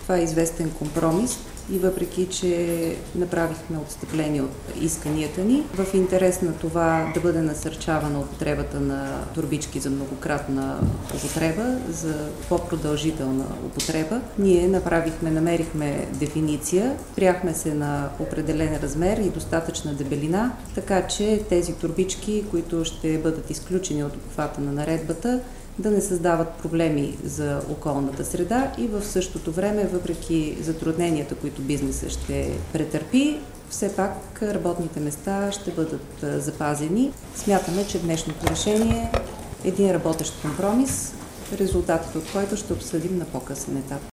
Това е известен компромис и въпреки, че направихме отстъпление от исканията ни, в интерес на това да бъде насърчавана употребата на турбички за многократна употреба, за по-продължителна употреба, ние намерихме дефиниция, спряхме се на определен размер и достатъчна дебелина, така че тези турбички, които ще бъдат изключени от обхвата на наредбата, да не създават проблеми за околната среда и в същото време, въпреки затрудненията, които бизнесът ще претърпи, все пак работните места ще бъдат запазени. Смятаме, че днешното решение е един работещ компромис, резултатите от който ще обсъдим на по-късен етап.